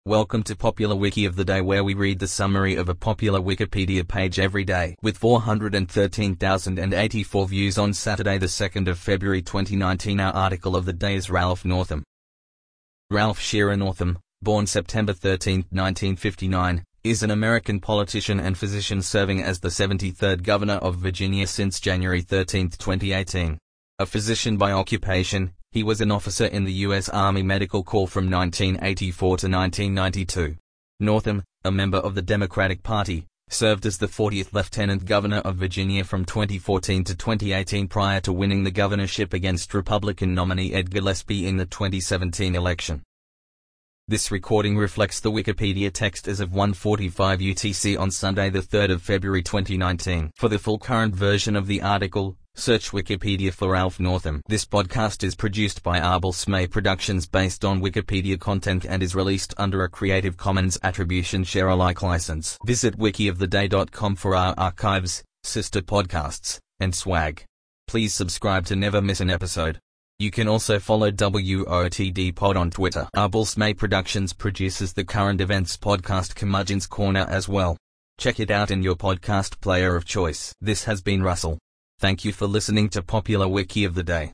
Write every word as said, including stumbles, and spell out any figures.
Welcome to Popular Wiki of the Day, where we read the summary of a popular Wikipedia page every day. With four hundred thirteen thousand eighty-four views on Saturday the second of February twenty nineteen, our article of the day is Ralph Northam. Ralph Shearer Northam, born September thirteenth nineteen fifty-nine, is an American politician and physician serving as the seventy-third Governor of Virginia since January thirteenth twenty eighteen. A physician by occupation, he was an officer in the U S Army Medical Corps from nineteen eighty-four to nineteen ninety-two. Northam, a member of the Democratic Party, served as the fortieth Lieutenant Governor of Virginia from twenty fourteen to twenty eighteen prior to winning the governorship against Republican nominee Ed Gillespie in the twenty seventeen election. This recording reflects the Wikipedia text as of one forty-five U T C on Sunday the third of February twenty nineteen. For the full current version of the article, search Wikipedia for Ralph Northam. This podcast is produced by Arbel Smay Productions based on Wikipedia content and is released under a Creative Commons Attribution Share Alike license. Visit wiki of the day dot com for our archives, sister podcasts, and swag. Please subscribe to never miss an episode. You can also follow W O T D Pod on Twitter. Arbel Smay Productions produces the current events podcast Curmudgeon's Corner as well. Check it out in your podcast player of choice. This has been Russell. Thank you for listening to Popular Wiki of the Day.